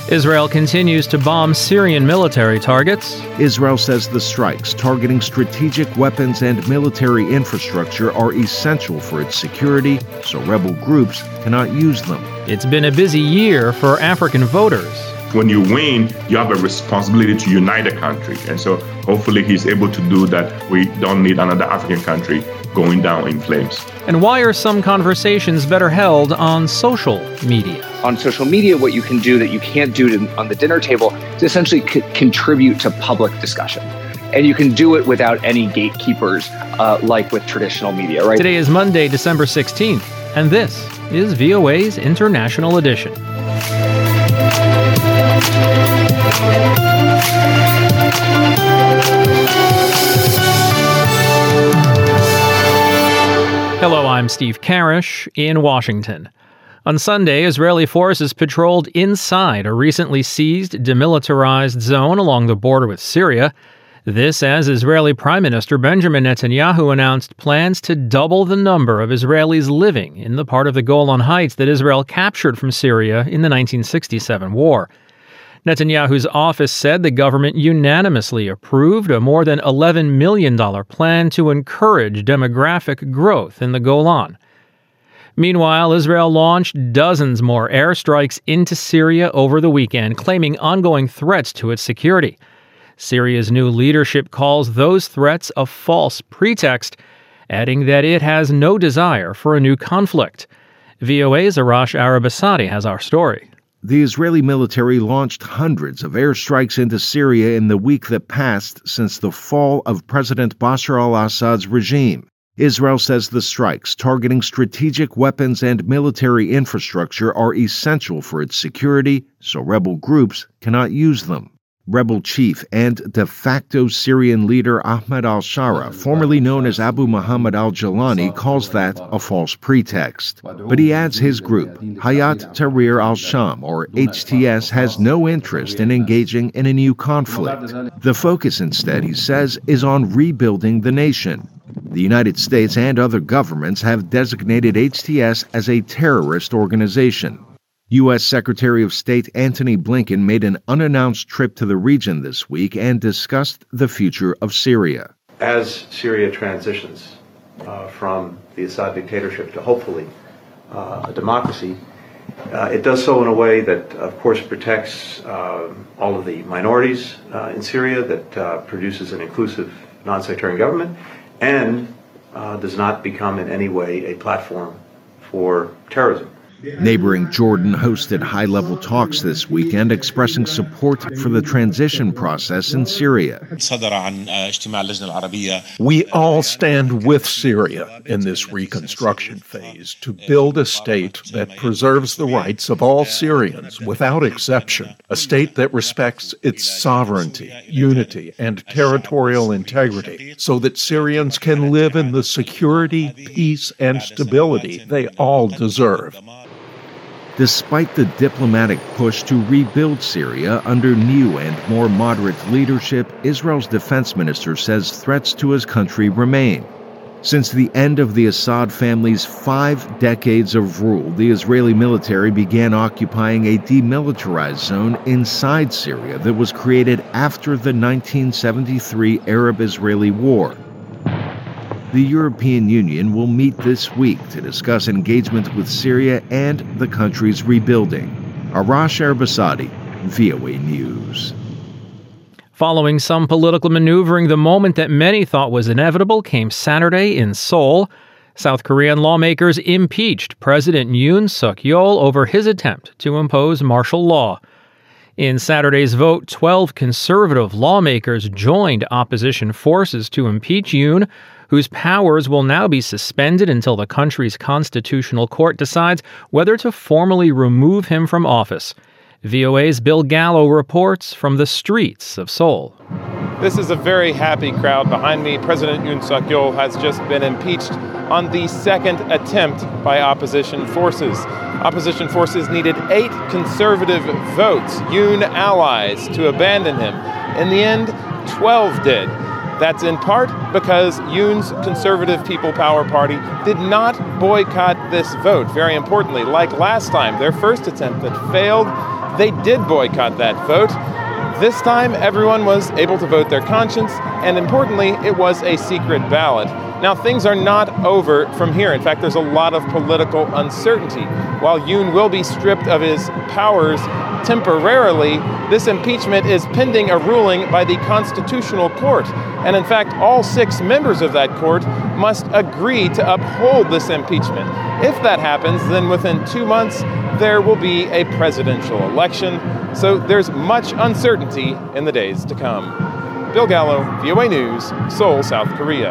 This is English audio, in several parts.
Israel continues to bomb Syrian military targets. Israel says the strikes targeting strategic weapons and military infrastructure are essential for its security, so rebel groups cannot use them. It's been a busy year for African voters. When you win, you have a responsibility to unite a country. And so hopefully he's able to do that. We don't need another African country going down in flames. And why are some conversations better held on social media? On social media, what you can do that you can't do on the dinner table is essentially contribute to public discussion. And you can do it without any gatekeepers like with traditional media, right? Today is Monday, December 16th, and this is VOA's International Edition. Hello, I'm Steve Karish in Washington. On Sunday, Israeli forces patrolled inside a recently seized demilitarized zone along the border with Syria. This as Israeli Prime Minister Benjamin Netanyahu announced plans to double the number of Israelis living in the part of the Golan Heights that Israel captured from Syria in the 1967 war. Netanyahu's office said the government unanimously approved a more than $11 million plan to encourage demographic growth in the Golan. Meanwhile, Israel launched dozens more airstrikes into Syria over the weekend, claiming ongoing threats to its security. Syria's new leadership calls those threats a false pretext, adding that it has no desire for a new conflict. VOA's Arash Arabasadi has our story. The Israeli military launched hundreds of airstrikes into Syria in the week that passed since the fall of President Bashar al-Assad's regime. Israel says the strikes targeting strategic weapons and military infrastructure are essential for its security, so rebel groups cannot use them. Rebel chief and de facto Syrian leader Ahmed al-Shara, formerly known as Abu Muhammad al-Jalani, calls that a false pretext. But he adds his group, Hayat Tahrir al-Sham, or HTS, has no interest in engaging in a new conflict. The focus instead, he says, is on rebuilding the nation. The United States and other governments have designated HTS as a terrorist organization. U.S. Secretary of State Antony Blinken made an unannounced trip to the region this week and discussed the future of Syria. As Syria transitions from the Assad dictatorship to hopefully a democracy, it does so in a way that, of course, protects all of the minorities in Syria, that produces an inclusive, non-sectarian government, and does not become in any way a platform for terrorism. Neighboring Jordan hosted high-level talks this weekend expressing support for the transition process in Syria. We all stand with Syria in this reconstruction phase to build a state that preserves the rights of all Syrians without exception, a state that respects its sovereignty, unity, and territorial integrity so that Syrians can live in the security, peace, and stability they all deserve. Despite the diplomatic push to rebuild Syria under new and more moderate leadership, Israel's defense minister says threats to his country remain. Since the end of the Assad family's 5 decades of rule, the Israeli military began occupying a demilitarized zone inside Syria that was created after the 1973 Arab-Israeli War. The European Union will meet this week to discuss engagement with Syria and the country's rebuilding. Arash Arbasadi, VOA News. Following some political maneuvering, the moment that many thought was inevitable came Saturday in Seoul. South Korean lawmakers impeached President Yoon Suk-yeol over his attempt to impose martial law. In Saturday's vote, 12 conservative lawmakers joined opposition forces to impeach Yoon, whose powers will now be suspended until the country's constitutional court decides whether to formally remove him from office. VOA's Bill Gallo reports from the streets of Seoul. This is a very happy crowd behind me. President Yoon Suk-yeol has just been impeached on the second attempt by opposition forces. Opposition forces needed 8 conservative votes, Yoon allies, to abandon him. In the end, 12 did. That's in part because Yoon's Conservative People Power Party did not boycott this vote. Very importantly, like last time, their first attempt that failed, they did boycott that vote. This time, everyone was able to vote their conscience, and importantly, it was a secret ballot. Now, things are not over from here. In fact, there's a lot of political uncertainty. While Yoon will be stripped of his powers temporarily, this impeachment is pending a ruling by the Constitutional Court. And in fact, all 6 members of that court must agree to uphold this impeachment. If that happens, then within 2 months, there will be a presidential election. So there's much uncertainty in the days to come. Bill Gallo, VOA News, Seoul, South Korea.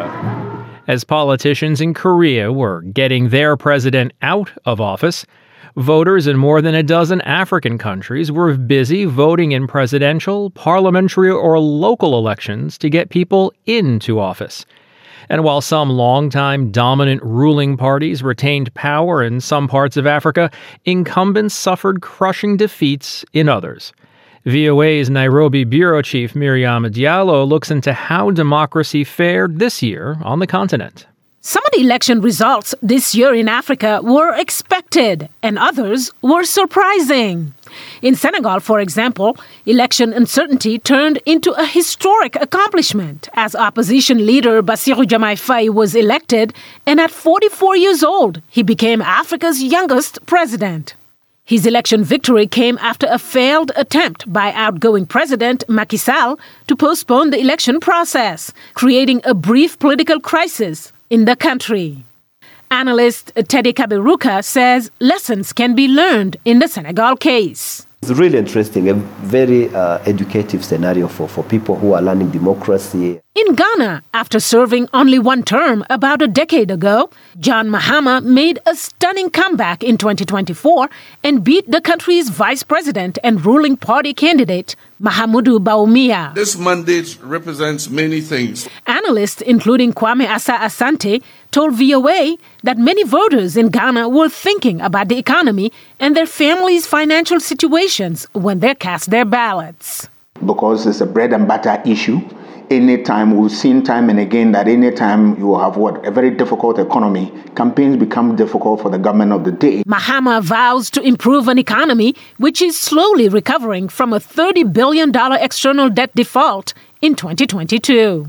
As politicians in Korea were getting their president out of office, voters in more than a dozen African countries were busy voting in presidential, parliamentary, or local elections to get people into office. And while some longtime dominant ruling parties retained power in some parts of Africa, incumbents suffered crushing defeats in others. VOA's Nairobi bureau chief Miriam Diallo looks into how democracy fared this year on the continent. Some of the election results this year in Africa were expected, and others were surprising. In Senegal, for example, election uncertainty turned into a historic accomplishment as opposition leader Bassirou Diomaye Faye was elected, and at 44 years old, he became Africa's youngest president. His election victory came after a failed attempt by outgoing President Macky Sall to postpone the election process, creating a brief political crisis in the country. Analyst Teddy Kaberuka says lessons can be learned in the Senegal case. It's really interesting, a very educative scenario for people who are learning democracy. In Ghana, after serving only one term about a decade ago, John Mahama made a stunning comeback in 2024 and beat the country's vice president and ruling party candidate, Mahamudu Bawumia. This mandate represents many things. Analysts, including Kwame Asa Asante, told VOA that many voters in Ghana were thinking about the economy and their families' financial situations when they cast their ballots. Because it's a bread and butter issue. Anytime, we've seen time and again that anytime you have a very difficult economy, campaigns become difficult for the government of the day. Mahama vows to improve an economy which is slowly recovering from a $30 billion external debt default in 2022.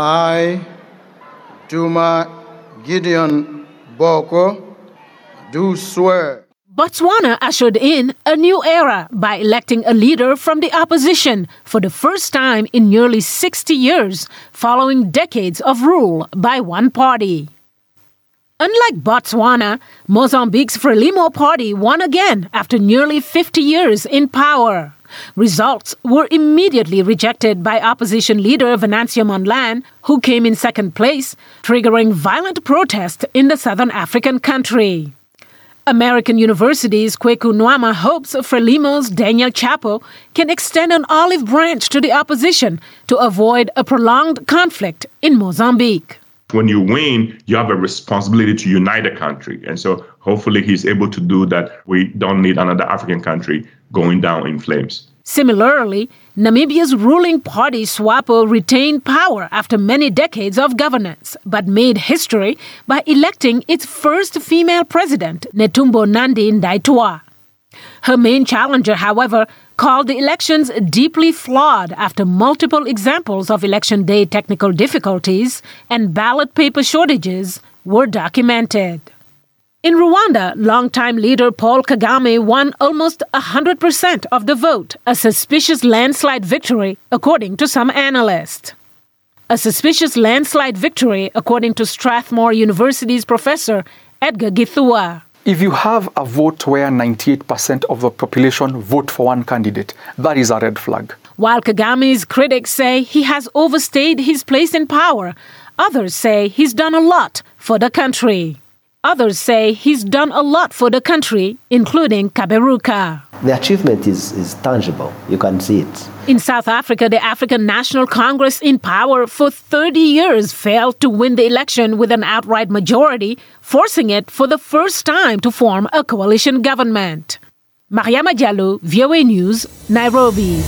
I, Juma Gideon Boko, do swear. Botswana ushered in a new era by electing a leader from the opposition for the first time in nearly 60 years, following decades of rule by one party. Unlike Botswana, Mozambique's Frelimo party won again after nearly 50 years in power. Results were immediately rejected by opposition leader Venancio Mondlane, who came in second place, triggering violent protest in the southern African country. American University's Kweku Nwama hopes Frelimo's Daniel Chapo can extend an olive branch to the opposition to avoid a prolonged conflict in Mozambique. When you win, you have a responsibility to unite the country. And so hopefully he's able to do that. We don't need another African country going down in flames. Similarly, Namibia's ruling party SWAPO retained power after many decades of governance, but made history by electing its first female president, Netumbo Nandi Ndaitwah. Her main challenger, however, called the elections deeply flawed after multiple examples of election day technical difficulties and ballot paper shortages were documented. In Rwanda, longtime leader Paul Kagame won almost 100% of the vote, a suspicious landslide victory, according to some analysts. A suspicious landslide victory, according to Strathmore University's professor Edgar Githua. If you have a vote where 98% of the population vote for one candidate, that is a red flag. While Kagame's critics say he has overstayed his place in power, others say he's done a lot for the country. Others say he's done a lot for the country, including Kaberuka. The achievement is tangible. You can see it. In South Africa, the African National Congress, in power for 30 years, failed to win the election with an outright majority, forcing it for the first time to form a coalition government. Mariama Diallo, VOA News, Nairobi.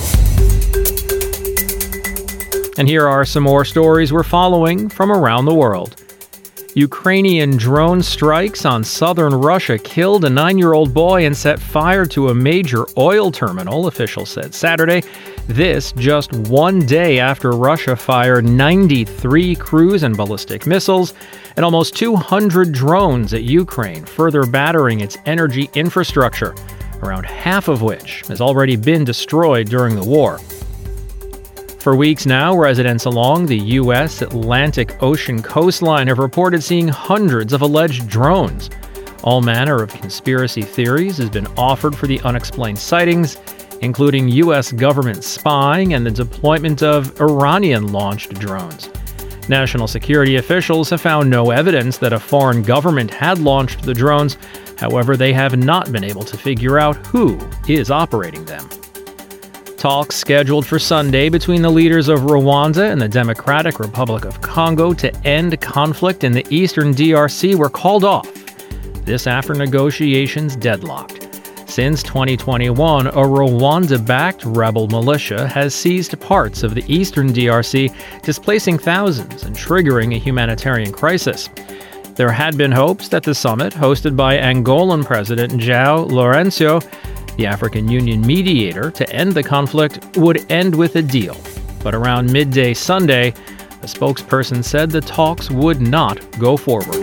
And here are some more stories we're following from around the world. Ukrainian drone strikes on southern Russia killed a 9-year-old boy and set fire to a major oil terminal, officials said Saturday. This just one day after Russia fired 93 cruise and ballistic missiles and almost 200 drones at Ukraine, further battering its energy infrastructure, around half of which has already been destroyed during the war. For weeks now, residents along the U.S. Atlantic Ocean coastline have reported seeing hundreds of alleged drones. All manner of conspiracy theories has been offered for the unexplained sightings, including U.S. government spying and the deployment of Iranian-launched drones. National security officials have found no evidence that a foreign government had launched the drones. However, they have not been able to figure out who is operating them. Talks scheduled for Sunday between the leaders of Rwanda and the Democratic Republic of Congo to end conflict in the eastern DRC were called off. This after negotiations deadlocked. Since 2021, a Rwanda-backed rebel militia has seized parts of the eastern DRC, displacing thousands and triggering a humanitarian crisis. There had been hopes that the summit, hosted by Angolan President João Lourenço, the African Union mediator to end the conflict, would end with a deal. But around midday Sunday, a spokesperson said the talks would not go forward.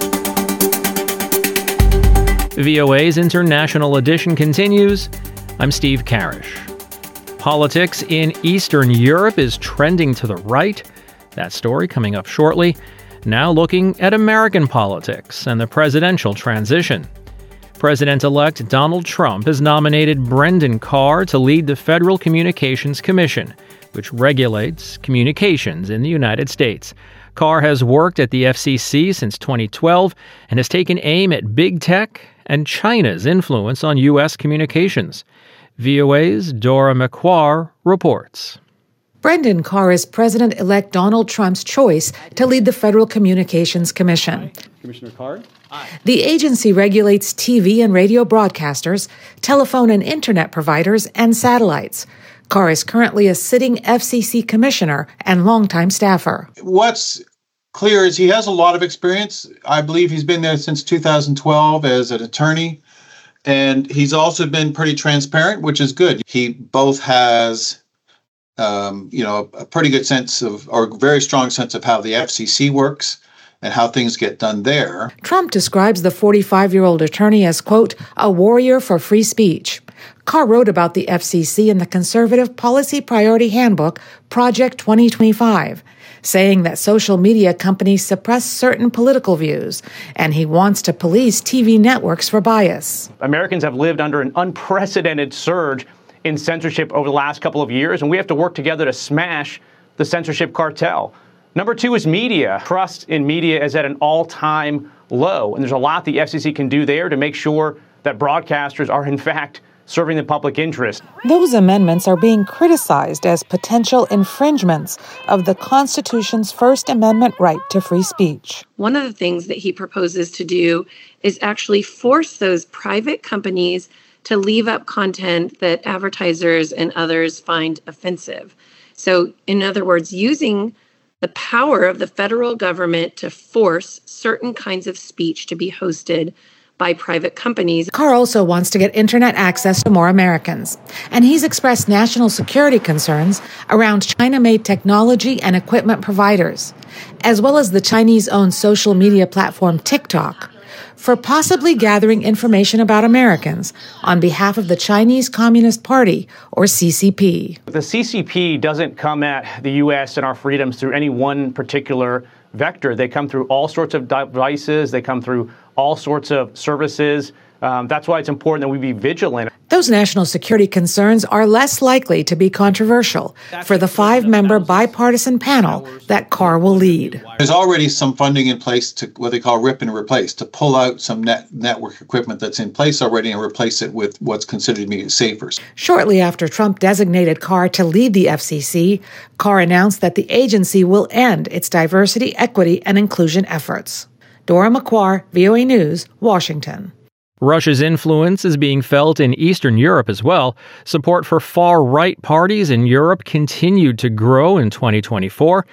VOA's International Edition continues. I'm Steve Karish. Politics in Eastern Europe is trending to the right. That story coming up shortly. Now looking at American politics and the presidential transition. President-elect Donald Trump has nominated Brendan Carr to lead the Federal Communications Commission, which regulates communications in the United States. Carr has worked at the FCC since 2012 and has taken aim at big tech and China's influence on U.S. communications. VOA's Dora McQuarr reports. Brendan Carr is President-elect Donald Trump's choice to lead the Federal Communications Commission. Commissioner Carr? The agency regulates TV and radio broadcasters, telephone and internet providers, and satellites. Carr is currently a sitting FCC commissioner and longtime staffer. What's clear is he has a lot of experience. I believe he's been there since 2012 as an attorney, and he's also been pretty transparent, which is good. He both has a pretty good sense of, or very strong sense of how the FCC works and how things get done there. Trump describes the 45-year-old attorney as, quote, a warrior for free speech. Carr wrote about the FCC in the Conservative Policy Priority Handbook, Project 2025, saying that social media companies suppress certain political views, and he wants to police TV networks for bias. Americans have lived under an unprecedented surge in censorship over the last couple of years, and we have to work together to smash the censorship cartel. Number two is media. Trust in media is at an all-time low, and there's a lot the FCC can do there to make sure that broadcasters are, in fact, serving the public interest. Those amendments are being criticized as potential infringements of the Constitution's First Amendment right to free speech. One of the things that he proposes to do is actually force those private companies to leave up content that advertisers and others find offensive. So, in other words, using the power of the federal government to force certain kinds of speech to be hosted by private companies. Carr also wants to get internet access to more Americans, and he's expressed national security concerns around China-made technology and equipment providers, as well as the Chinese-owned social media platform TikTok, for possibly gathering information about Americans on behalf of the Chinese Communist Party, or CCP. The CCP doesn't come at the U.S. and our freedoms through any one particular vector. They come through all sorts of devices. They come through all sorts of services. That's why it's important that we be vigilant. Those national security concerns are less likely to be controversial for the 5-member bipartisan panel that Carr will lead. There's already some funding in place to what they call rip and replace, to pull out some network equipment that's in place already and replace it with what's considered to be safer. Shortly after Trump designated Carr to lead the FCC, Carr announced that the agency will end its diversity, equity, and inclusion efforts. Dora McQuarr, VOA News, Washington. Russia's influence is being felt in Eastern Europe as well. Support for far-right parties in Europe continued to grow in 2024,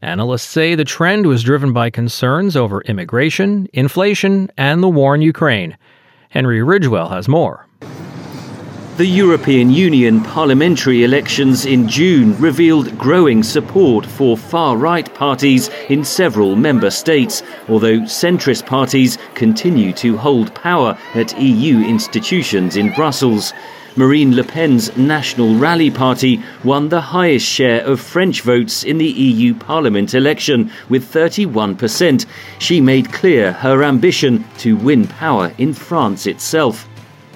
Analysts say the trend was driven by concerns over immigration, inflation, and the war in Ukraine. Henry Ridgwell has more. The European Union parliamentary elections in June revealed growing support for far-right parties in several member states, although centrist parties continue to hold power at EU institutions in Brussels. Marine Le Pen's National Rally Party won the highest share of French votes in the EU Parliament election, with 31%. She made clear her ambition to win power in France itself.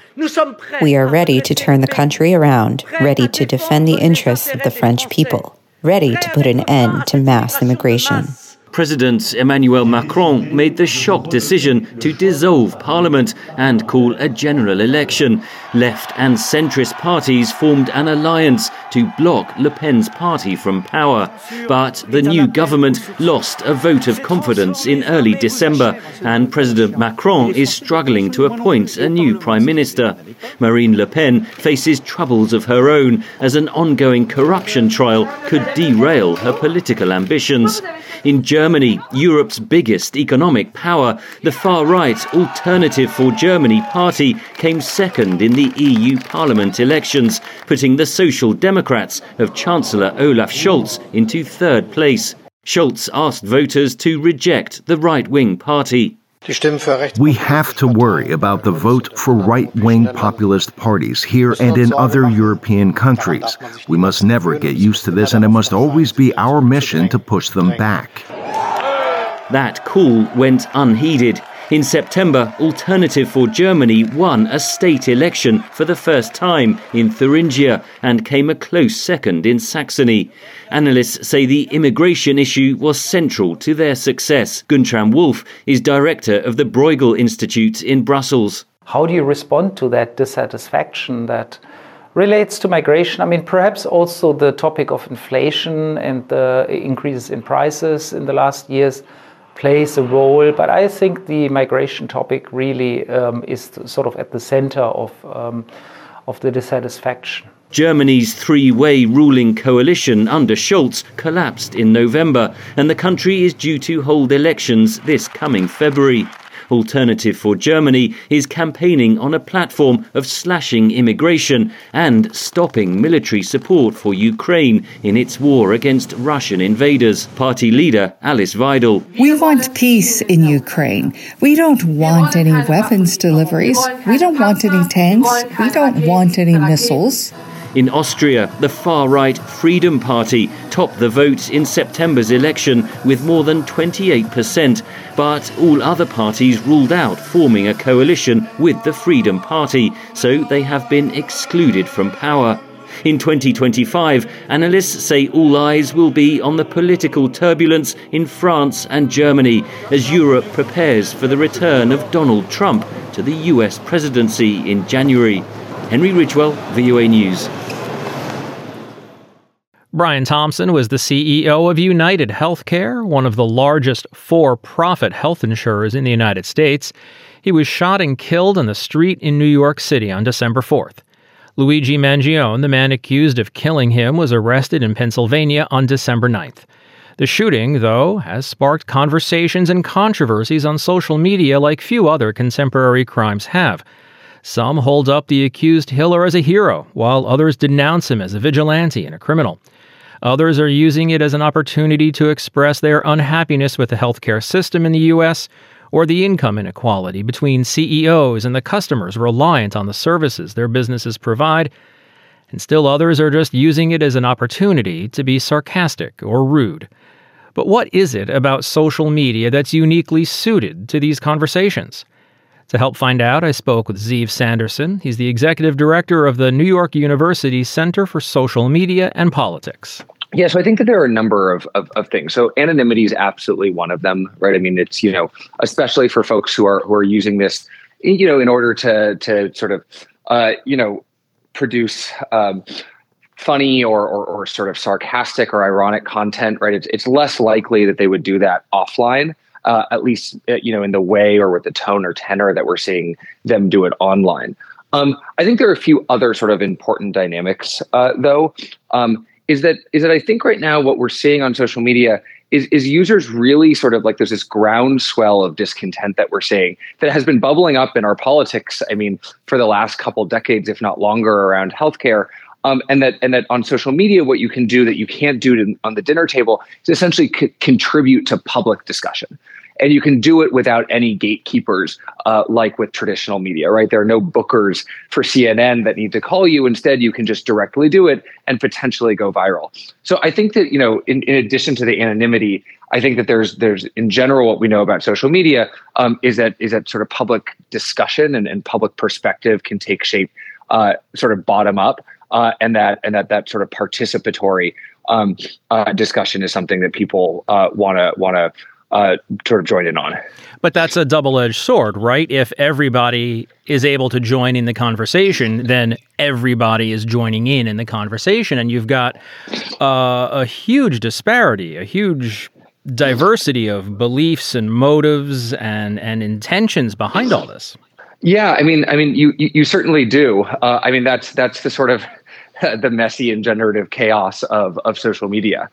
We are ready to turn the country around, ready to defend the interests of the French people, ready to put an end to mass immigration. President Emmanuel Macron made the shock decision to dissolve parliament and call a general election. Left and centrist parties formed an alliance to block Le Pen's party from power. But the new government lost a vote of confidence in early December, and President Macron is struggling to appoint a new prime minister. Marine Le Pen faces troubles of her own, as an ongoing corruption trial could derail her political ambitions. In Germany, Europe's biggest economic power, the far-right Alternative for Germany party came second in the EU Parliament elections, putting the Social Democrats of Chancellor Olaf Scholz into third place. Scholz asked voters to reject the right-wing party. We have to worry about the vote for right-wing populist parties here and in other European countries. We must never get used to this, and it must always be our mission to push them back. That call went unheeded. In September, Alternative for Germany won a state election for the first time in Thuringia and came a close second in Saxony. Analysts say the immigration issue was central to their success. Guntram Wolf is director of the Bruegel Institute in Brussels. How do you respond to that dissatisfaction that relates to migration? I mean, perhaps also the topic of inflation and the increases in prices in the last years plays a role, but I think the migration topic really is sort of at the center of the dissatisfaction. Germany's three-way ruling coalition under Scholz collapsed in November, and the country is due to hold elections this coming February. Alternative for Germany is campaigning on a platform of slashing immigration and stopping military support for Ukraine in its war against Russian invaders. Party leader Alice Weidel. We want peace in Ukraine. We don't want any weapons deliveries. We don't want any tanks. We don't want any missiles. In Austria, the far-right Freedom Party topped the vote in September's election with more than 28%, but all other parties ruled out forming a coalition with the Freedom Party, so they have been excluded from power. In 2025, analysts say all eyes will be on the political turbulence in France and Germany as Europe prepares for the return of Donald Trump to the US presidency in January. Henry Ridgwell, VOA News. Brian Thompson was the CEO of United Healthcare, one of the largest for-profit health insurers in the United States. He was shot and killed on the street in New York City on December 4th. Luigi Mangione, the man accused of killing him, was arrested in Pennsylvania on December 9th. The shooting, though, has sparked conversations and controversies on social media like few other contemporary crimes have. Some hold up the accused killer as a hero, while others denounce him as a vigilante and a criminal. Others are using it as an opportunity to express their unhappiness with the healthcare system in the U.S. or the income inequality between CEOs and the customers reliant on the services their businesses provide. And still others are just using it as an opportunity to be sarcastic or rude. But what is it about social media that's uniquely suited to these conversations? To help find out, I spoke with Ziv Sanderson. He's the executive director of the New York University Center for Social Media and Politics. Yeah, so I think that there are a number of things. So anonymity is absolutely one of them, right? I mean, it's, especially for folks who are using this, in order to sort of, produce funny or sort of sarcastic or ironic content, right? It's less likely that they would do that offline. At least, in the way or with the tone or tenor that we're seeing them do it online. I think there are a few other sort of important dynamics, though, is that I think right now what we're seeing on social media is users really sort of like there's this groundswell of discontent that we're seeing that has been bubbling up in our politics, I mean, for the last couple decades, if not longer, around healthcare. And that on social media, what you can do that you can't do on the dinner table is essentially contribute to public discussion. And you can do it without any gatekeepers, like with traditional media, right? There are no bookers for CNN that need to call you. Instead, you can just directly do it and potentially go viral. So I think that, in addition to the anonymity, I think that there's in general what we know about social media is that sort of public discussion and public perspective can take shape sort of bottom up. And that sort of participatory discussion is something that people want to sort of join in on. But that's a double-edged sword, right? If everybody is able to join in the conversation, then everybody is joining in the conversation, and you've got a huge disparity, a huge diversity of beliefs and motives and intentions behind all this. Yeah, I mean, you certainly do. That's the sort of the messy and generative chaos of social media.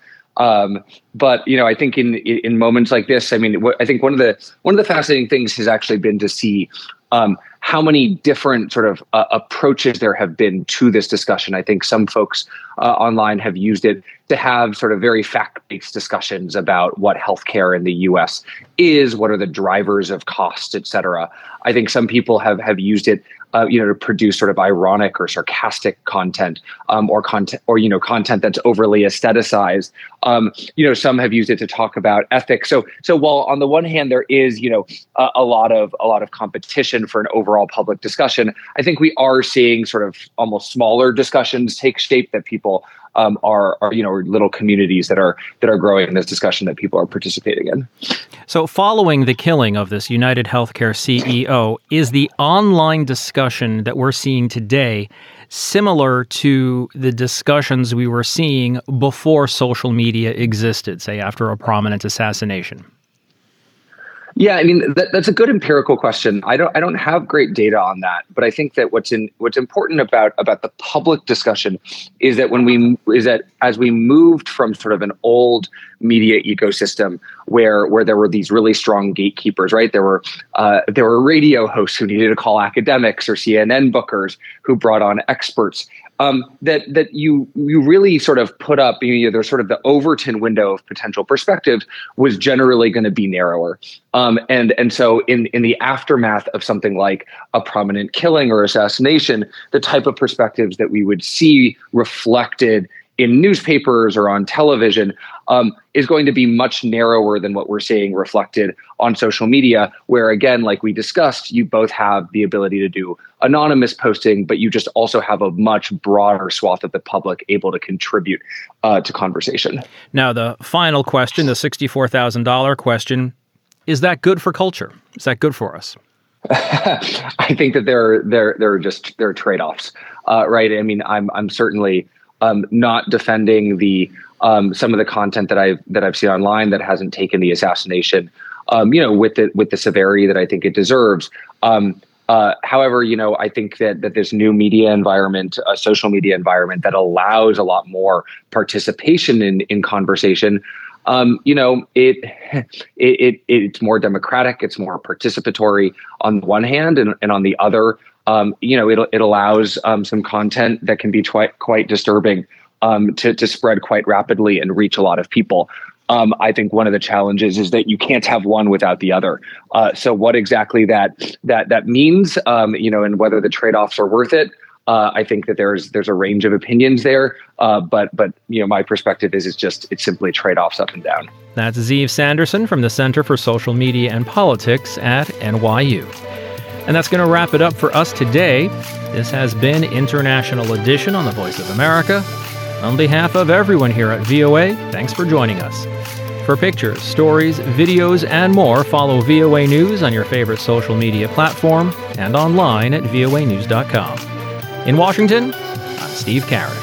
But I think in moments like this, I think one of the fascinating things has actually been to see how many different sort of approaches there have been to this discussion. I think some folks online have used it to have sort of very fact-based discussions about what healthcare in the U.S. is, what are the drivers of cost, et cetera. I think some people have used it to produce sort of ironic or sarcastic content, or content that's overly aestheticized. Some have used it to talk about ethics. So while on the one hand there is a lot of competition for an overall public discussion, I think we are seeing sort of almost smaller discussions take shape that people are little communities that are growing in this discussion that people are participating in. So following the killing of this United Healthcare CEO, is the online discussion that we're seeing today similar to the discussions we were seeing before social media existed, say after a prominent assassination? Yeah, I mean that's a good empirical question. I don't have great data on that, but I think that what's important about the public discussion is that as we moved from sort of an old media ecosystem where there were these really strong gatekeepers, right? There were radio hosts who needed to call academics or CNN bookers who brought on experts. That you really sort of put up, there's sort of the Overton window of potential perspective was generally going to be narrower. And so in the aftermath of something like a prominent killing or assassination, the type of perspectives that we would see reflected in newspapers or on television is going to be much narrower than what we're seeing reflected on social media, where, again, like we discussed, you both have the ability to do anonymous posting, but you just also have a much broader swath of the public able to contribute to conversation. Now, the final question, the $64,000 question, is that good for culture? Is that good for us? I think that there are trade-offs, right? I mean, I'm certainly not defending the some of the content that I've seen online that hasn't taken the assassination, with the severity that I think it deserves. However, I think that this new media environment, social media environment that allows a lot more participation in conversation, it's more democratic, it's more participatory on the one hand, and on the other, it allows some content that can be quite disturbing to spread quite rapidly and reach a lot of people. I think one of the challenges is that you can't have one without the other. So what exactly that means, and whether the trade-offs are worth it, I think that there's a range of opinions there. But my perspective is it's simply trade-offs up and down. That's Ziv Sanderson from the Center for Social Media and Politics at NYU. And that's going to wrap it up for us today. This has been International Edition on the Voice of America. On behalf of everyone here at VOA, thanks for joining us. For pictures, stories, videos, and more, follow VOA News on your favorite social media platform and online at voanews.com. In Washington, I'm Steve Karish.